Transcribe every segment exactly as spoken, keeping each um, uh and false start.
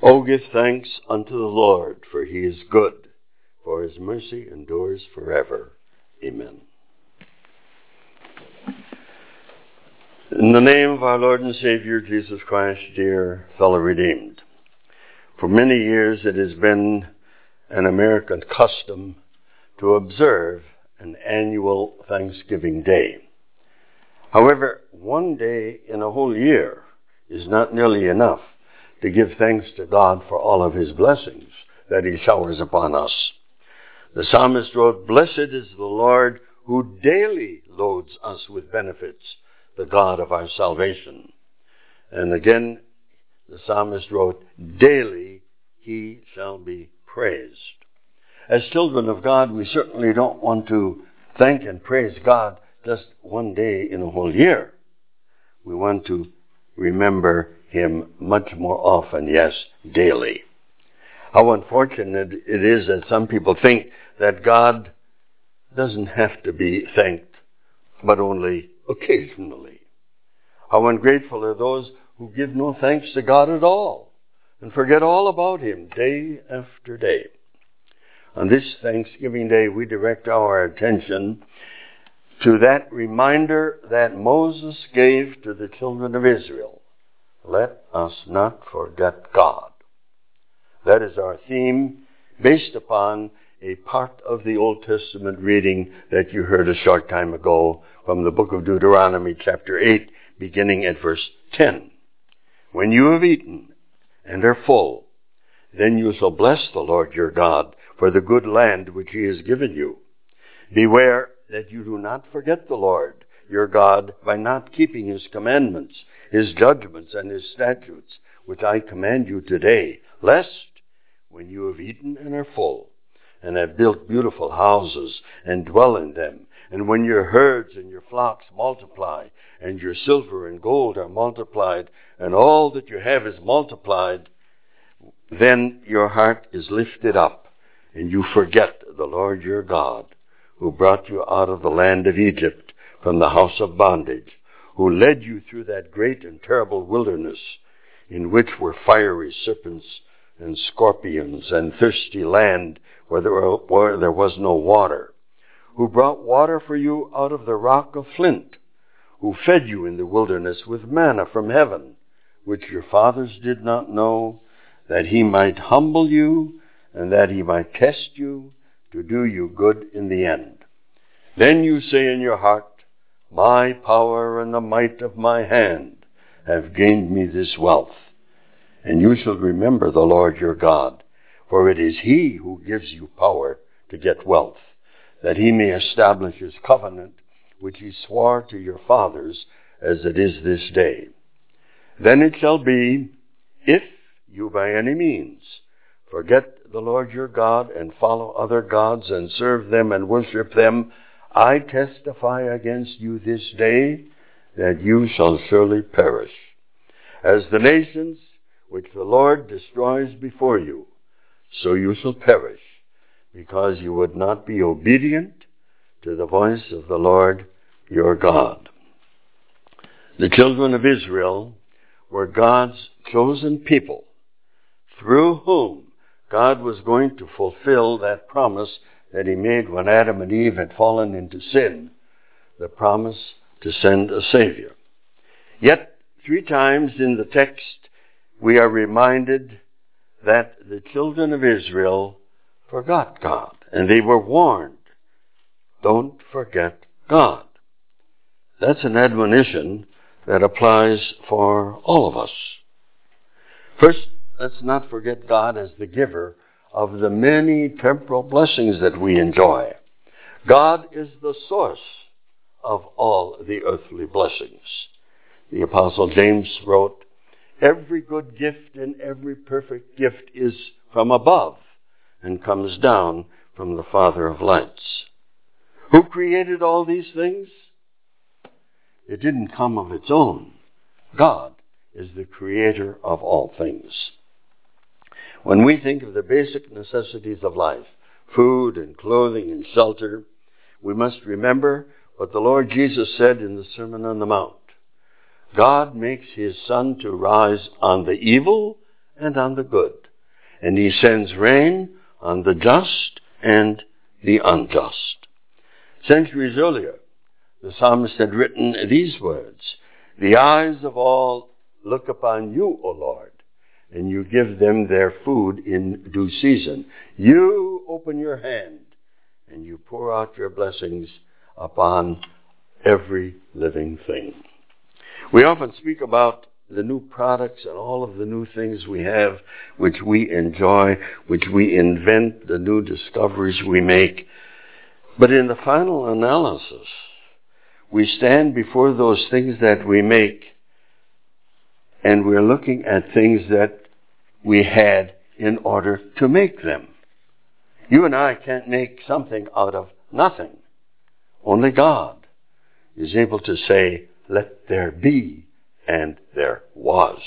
O give thanks unto the Lord, for he is good, for his mercy endures forever. Amen. In the name of our Lord and Savior, Jesus Christ, dear fellow redeemed, for many years it has been an American custom to observe an annual Thanksgiving Day. However, one day in a whole year is not nearly enough to give thanks to God for all of his blessings that he showers upon us. The psalmist wrote, "Blessed is the Lord who daily loads us with benefits, the God of our salvation." And again, the psalmist wrote, "Daily he shall be praised." As children of God, we certainly don't want to thank and praise God just one day in a whole year. We want to remember him much more often, yes, daily. How unfortunate it is that some people think that God doesn't have to be thanked, but only occasionally. How ungrateful are those who give no thanks to God at all and forget all about him day after day. On this Thanksgiving Day, we direct our attention to that reminder that Moses gave to the children of Israel. Let us not forget God. That is our theme, based upon a part of the Old Testament reading that you heard a short time ago from the book of Deuteronomy, chapter eight, beginning at verse ten. "When you have eaten and are full, then you shall bless the Lord your God for the good land which he has given you. Beware that you do not forget the Lord your God by not keeping his commandments, his judgments, and his statutes, which I command you today, lest, when you have eaten and are full, and have built beautiful houses, and dwell in them, and when your herds and your flocks multiply, and your silver and gold are multiplied, and all that you have is multiplied, then your heart is lifted up, and you forget the Lord your God, who brought you out of the land of Egypt from the house of bondage, who led you through that great and terrible wilderness, in which were fiery serpents and scorpions and thirsty land where there, were, where there was no water, who brought water for you out of the rock of flint, who fed you in the wilderness with manna from heaven, which your fathers did not know, that he might humble you and that he might test you to do you good in the end. Then you say in your heart, my power and the might of my hand have gained me this wealth. And you shall remember the Lord your God, for it is he who gives you power to get wealth, that he may establish his covenant, which he swore to your fathers, as it is this day. Then it shall be, if you by any means forget the Lord your God and follow other gods and serve them and worship them, I testify against you this day that you shall surely perish. As the nations which the Lord destroys before you, so you shall perish, because you would not be obedient to the voice of the Lord your God. The children of Israel were God's chosen people, through whom God was going to fulfill that promise that he made when Adam and Eve had fallen into sin, the promise to send a Savior. Yet, three times in the text, we are reminded that the children of Israel forgot God, and they were warned, don't forget God. That's an admonition that applies for all of us. First, let's not forget God as the giver of the many temporal blessings that we enjoy. God is the source of all the earthly blessings. The Apostle James wrote, every good gift and every perfect gift is from above and comes down from the Father of lights. Who created all these things? It didn't come of its own. God is the creator of all things. When we think of the basic necessities of life, food and clothing and shelter, we must remember what the Lord Jesus said in the Sermon on the Mount. God makes his sun to rise on the evil and on the good. And he sends rain on the just and the unjust. Centuries earlier, the psalmist had written these words, "The eyes of all look upon you, O Lord, and you give them their food in due season. You open your hand, and you pour out your blessings upon every living thing." We often speak about the new products and all of the new things we have, which we enjoy, which we invent, the new discoveries we make. But in the final analysis, we stand before those things that we make, and we're looking at things that we had in order to make them. You and I can't make something out of nothing. Only God is able to say, "Let there be," and there was.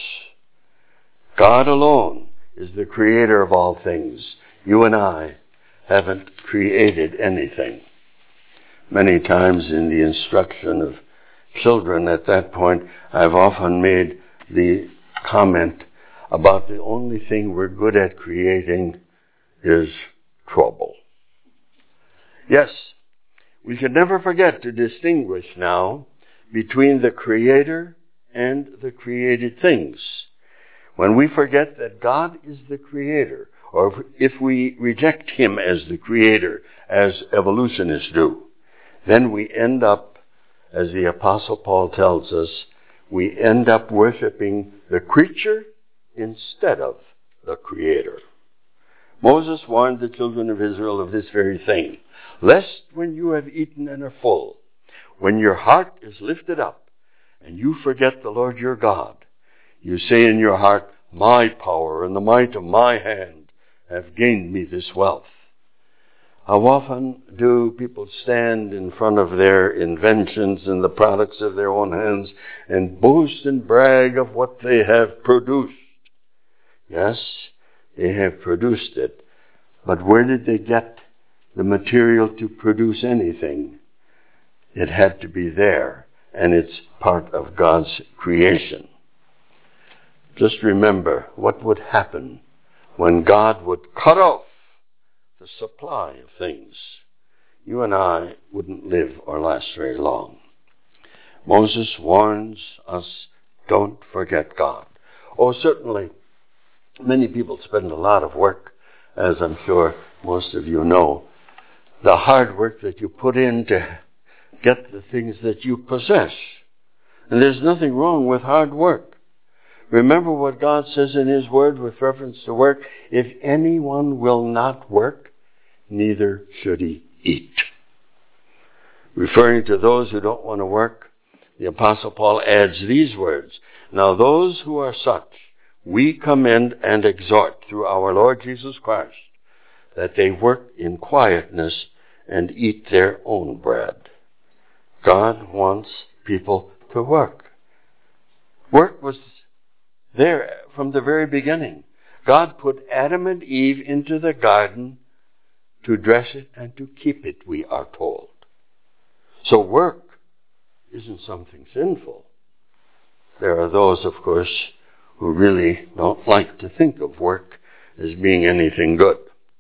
God alone is the creator of all things. You and I haven't created anything. Many times in the instruction of children at that point, I've often made the comment about the only thing we're good at creating is trouble. Yes, we should never forget to distinguish now between the Creator and the created things. When we forget that God is the Creator, or if we reject Him as the Creator, as evolutionists do, then we end up, as the Apostle Paul tells us, we end up worshiping the creature instead of the Creator. Moses warned the children of Israel of this very thing, "Lest when you have eaten and are full, when your heart is lifted up, and you forget the Lord your God, you say in your heart, 'My power and the might of my hand have gained me this wealth.'" How often do people stand in front of their inventions and the products of their own hands and boast and brag of what they have produced? Yes, they have produced it, but where did they get the material to produce anything? It had to be there, and it's part of God's creation. Just remember what would happen when God would cut off the supply of things. You and I wouldn't live or last very long. Moses warns us, don't forget God. Oh, certainly, many people spend a lot of work, as I'm sure most of you know, the hard work that you put in to get the things that you possess. And there's nothing wrong with hard work. Remember what God says in His Word with reference to work. If anyone will not work, neither should he eat. Referring to those who don't want to work, the Apostle Paul adds these words, "Now those who are such, we commend and exhort through our Lord Jesus Christ, that they work in quietness and eat their own bread." God wants people to work. Work was there from the very beginning. God put Adam and Eve into the garden to dress it and to keep it, we are told. So work isn't something sinful. There are those, of course, who really don't like to think of work as being anything good.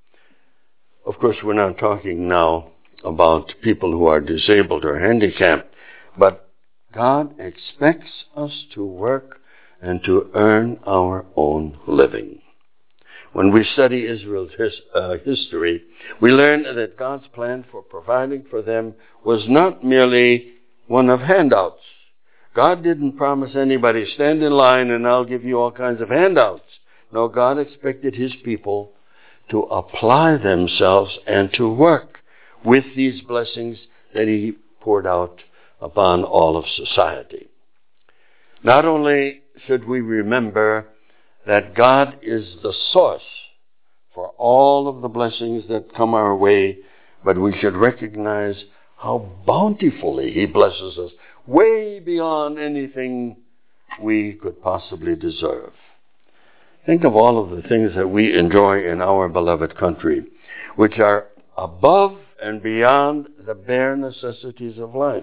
Of course, we're not talking now about people who are disabled or handicapped, but God expects us to work and to earn our own living. When we study Israel's his, uh, history, we learn that God's plan for providing for them was not merely one of handouts. God didn't promise anybody, stand in line and I'll give you all kinds of handouts. No, God expected His people to apply themselves and to work with these blessings that He poured out upon all of society. Not only should we remember that God is the source for all of the blessings that come our way, but we should recognize how bountifully He blesses us, way beyond anything we could possibly deserve. Think of all of the things that we enjoy in our beloved country, which are above and beyond the bare necessities of life.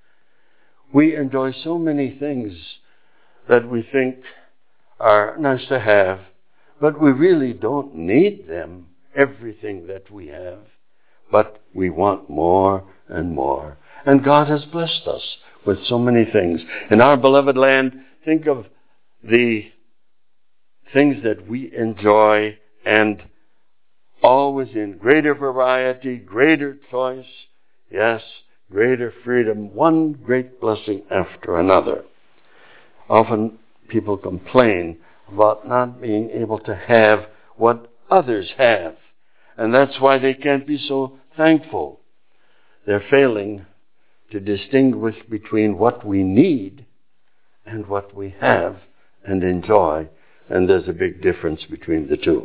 We enjoy so many things that we think are nice to have, but we really don't need them, everything that we have. But we want more and more. And God has blessed us with so many things. In our beloved land, think of the things that we enjoy, and always in greater variety, greater choice, yes, greater freedom, one great blessing after another. Often people complain about not being able to have what others have, and that's why they can't be so thankful. They're failing to distinguish between what we need and what we have and enjoy, and there's a big difference between the two.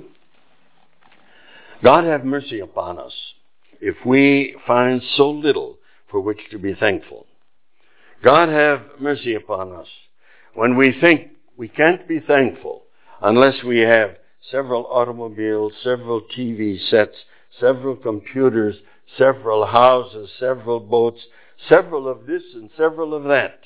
God have mercy upon us if we find so little for which to be thankful. God have mercy upon us when we think we can't be thankful unless we have several automobiles, several T V sets, several computers, several houses, several boats, several of this and several of that.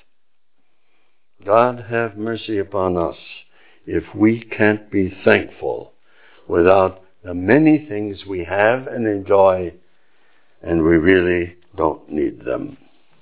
God have mercy upon us if we can't be thankful without the many things we have and enjoy, and we really don't need them.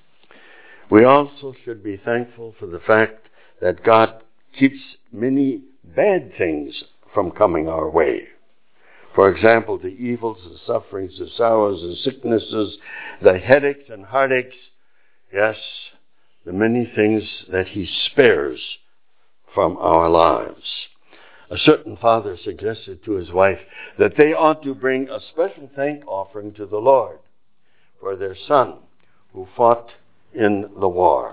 We also should be thankful for the fact that God keeps many bad things from coming our way. For example, the evils, the sufferings, the sorrows, the sicknesses, the headaches and heartaches, yes, the many things that He spares from our lives. A certain father suggested to his wife that they ought to bring a special thank offering to the Lord for their son who fought in the war.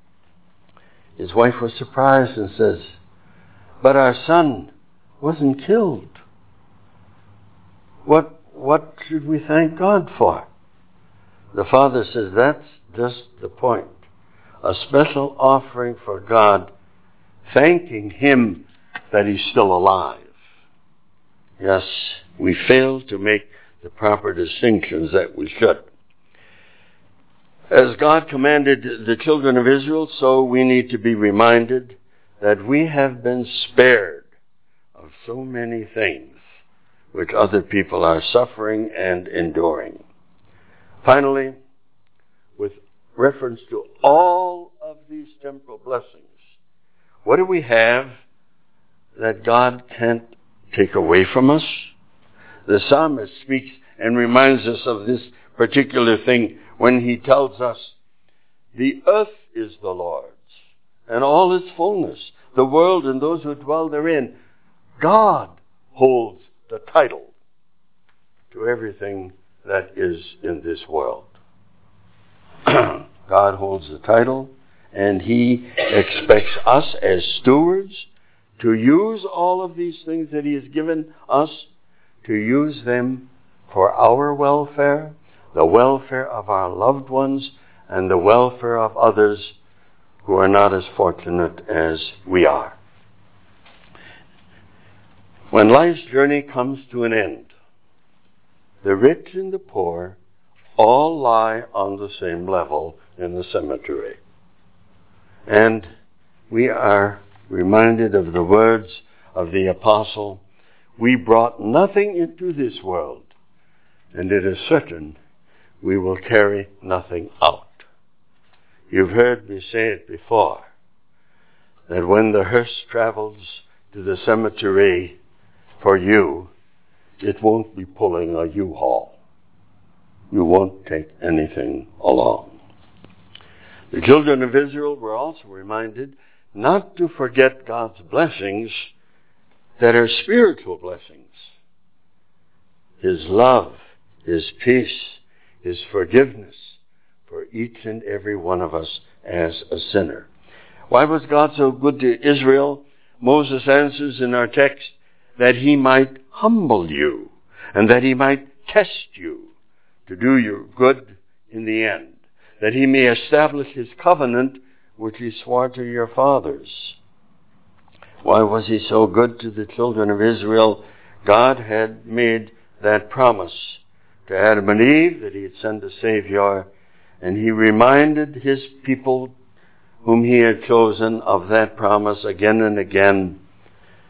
His wife was surprised and says, "But our son wasn't killed. What, what should we thank God for?" The father says, "That's just the point. A special offering for God, thanking Him that He's still alive." Yes, we fail to make the proper distinctions that we should. As God commanded the children of Israel, so we need to be reminded that we have been spared of so many things which other people are suffering and enduring. Finally, with reference to all of these temporal blessings, what do we have that God can't take away from us? The psalmist speaks and reminds us of this particular thing when he tells us, "The earth is the Lord's, and all its fullness, the world and those who dwell therein." God holds the title to everything that is in this world. God holds the title, and He expects us as stewards to use all of these things that He has given us, to use them for our welfare, the welfare of our loved ones, and the welfare of others who are not as fortunate as we are. When life's journey comes to an end, the rich and the poor all lie on the same level in the cemetery. And we are reminded of the words of the apostle, "We brought nothing into this world, and it is certain we will carry nothing out." You've heard me say it before, that when the hearse travels to the cemetery for you, it won't be pulling a U-Haul. You won't take anything along. The children of Israel were also reminded not to forget God's blessings that are spiritual blessings. His love, His peace, His forgiveness for each and every one of us as a sinner. Why was God so good to Israel? Moses answers in our text that He might humble you and that He might test you to do you good in the end, that He may establish His covenant which He swore to your fathers. Why was He so good to the children of Israel? God had made that promise to Adam and Eve that He had sent a Savior, and He reminded His people whom He had chosen of that promise again and again.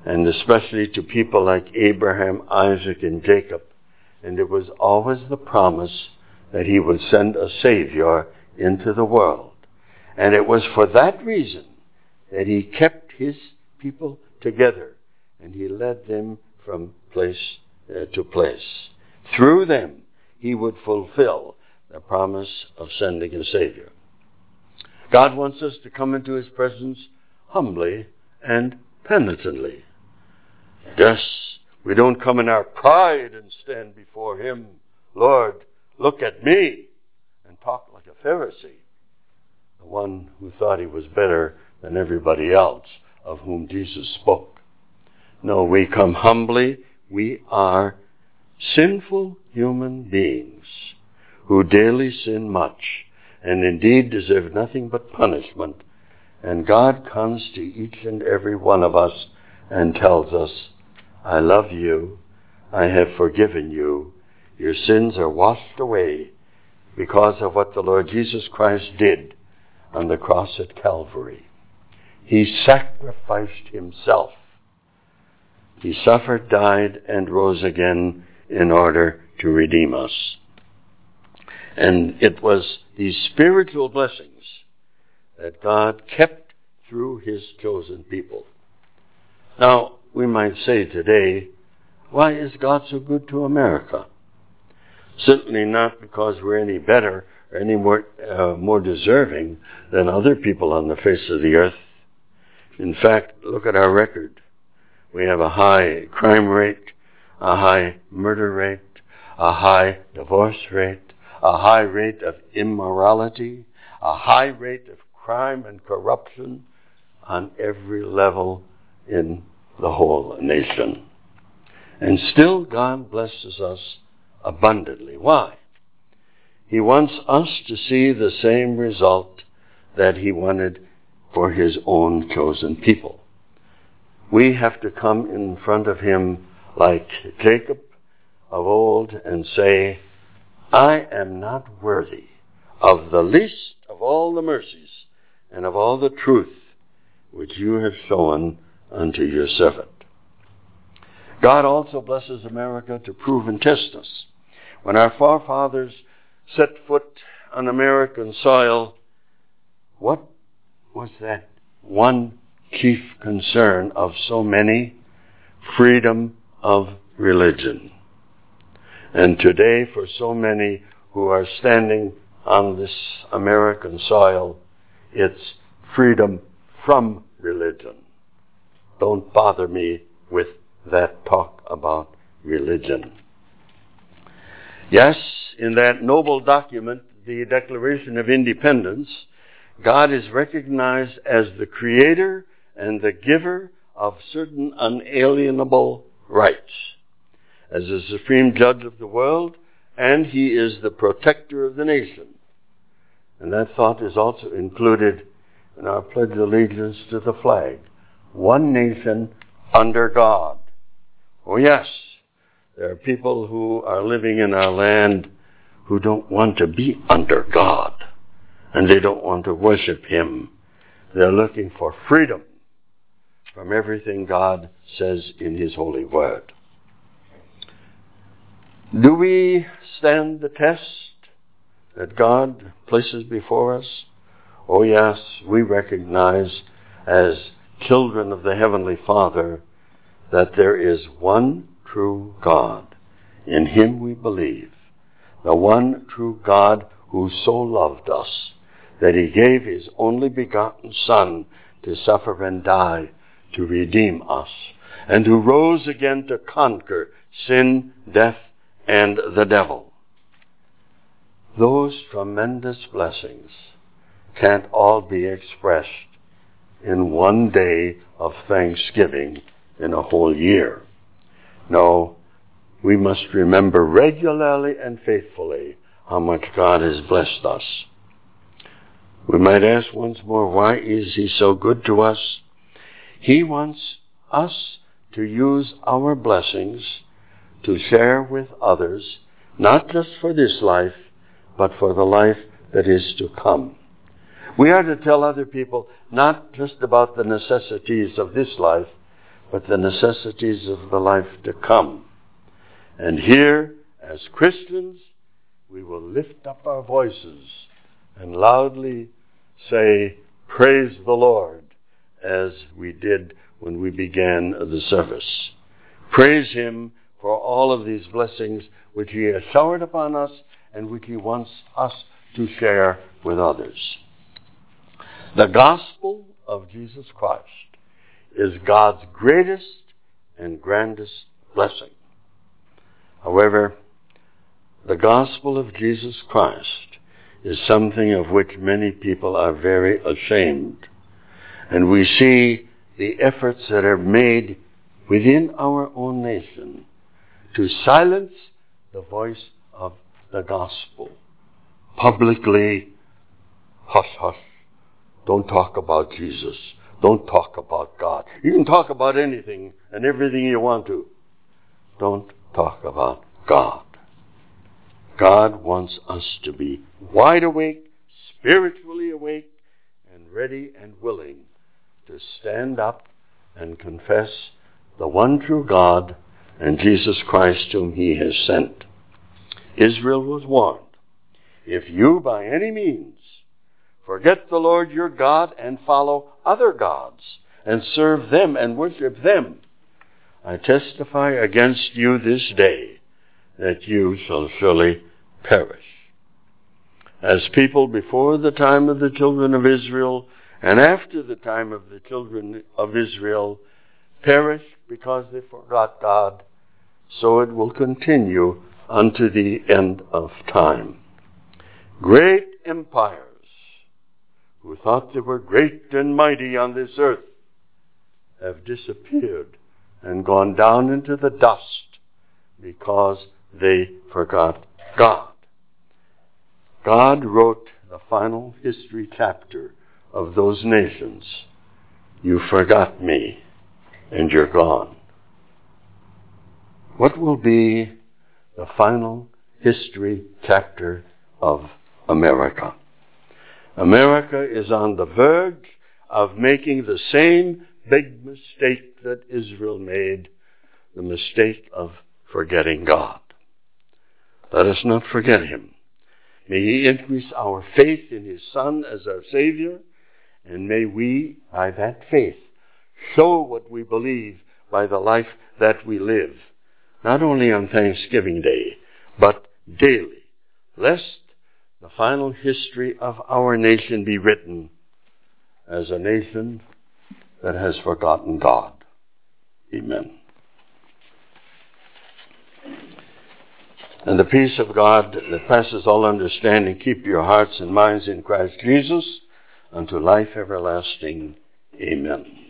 and especially to people like Abraham, Isaac, and Jacob. And it was always the promise that he would send a Savior into the world. And it was for that reason that he kept his people together, and he led them from place uh, to place. Through them, he would fulfill the promise of sending a Savior. God wants us to come into his presence humbly and penitently. Yes, we don't come in our pride and stand before him, Lord, look at me, and talk like a Pharisee, the one who thought he was better than everybody else of whom Jesus spoke. No, we come humbly. We are sinful human beings who daily sin much and indeed deserve nothing but punishment. And God comes to each and every one of us and tells us, I love you. I have forgiven you. Your sins are washed away because of what the Lord Jesus Christ did on the cross at Calvary. He sacrificed himself. He suffered, died, and rose again in order to redeem us. And it was these spiritual blessings that God kept through his chosen people. Now, we might say today, why is God so good to America? Certainly not because we're any better or any more, uh, more deserving than other people on the face of the earth. In fact, look at our record. We have a high crime rate, a high murder rate, a high divorce rate, a high rate of immorality, a high rate of crime and corruption on every level in the whole nation. And still God blesses us abundantly. Why? He wants us to see the same result that he wanted for his own chosen people. We have to come in front of him like Jacob of old and say, I am not worthy of the least of all the mercies and of all the truth which you have shown unto your servant. God also blesses America to prove and test us. When our forefathers set foot on American soil, what was that one chief concern of so many? Freedom of religion. And today, for so many who are standing on this American soil, it's freedom from religion. Don't bother me with that talk about religion. Yes, in that noble document, the Declaration of Independence, God is recognized as the creator and the giver of certain unalienable rights, as the supreme judge of the world, and he is the protector of the nation. And that thought is also included in our pledge of allegiance to the flag. One nation under God. Oh yes, there are people who are living in our land who don't want to be under God, and they don't want to worship him. They're looking for freedom from everything God says in his holy word. Do we stand the test that God places before us? Oh yes, we recognize as children of the Heavenly Father that there is one true God. In him we believe. The one true God who so loved us that he gave his only begotten Son to suffer and die to redeem us, and who rose again to conquer sin, death, and the devil. Those tremendous blessings can't all be expressed in one day of thanksgiving in a whole year. No, we must remember regularly and faithfully how much God has blessed us. We might ask once more, why is he so good to us? He wants us to use our blessings to share with others, not just for this life, but for the life that is to come. We are to tell other people not just about the necessities of this life, but the necessities of the life to come. And here, as Christians, we will lift up our voices and loudly say, "Praise the Lord," as we did when we began the service. Praise Him for all of these blessings which He has showered upon us and which He wants us to share with others. The gospel of Jesus Christ is God's greatest and grandest blessing. However, the gospel of Jesus Christ is something of which many people are very ashamed. And we see the efforts that are made within our own nation to silence the voice of the gospel. Publicly, hush, hush, don't talk about Jesus. Don't talk about God. You can talk about anything and everything you want to. Don't talk about God. God wants us to be wide awake, spiritually awake, and ready and willing to stand up and confess the one true God and Jesus Christ whom He has sent. Israel was warned, if you by any means forget the Lord your God and follow other gods and serve them and worship them, I testify against you this day that you shall surely perish. As people before the time of the children of Israel and after the time of the children of Israel perish because they forgot God, so it will continue unto the end of time. Great empires who thought they were great and mighty on this earth have disappeared and gone down into the dust because they forgot God. God wrote the final history chapter of those nations. You forgot me, and you're gone. What will be the final history chapter of America? America is on the verge of making the same big mistake that Israel made, the mistake of forgetting God. Let us not forget Him. May He increase our faith in His Son as our Savior, and may we, by that faith, show what we believe by the life that we live, not only on Thanksgiving Day, but daily, lest the final history of our nation be written as a nation that has forgotten God. Amen. And the peace of God that passes all understanding, keep your hearts and minds in Christ Jesus unto life everlasting. Amen.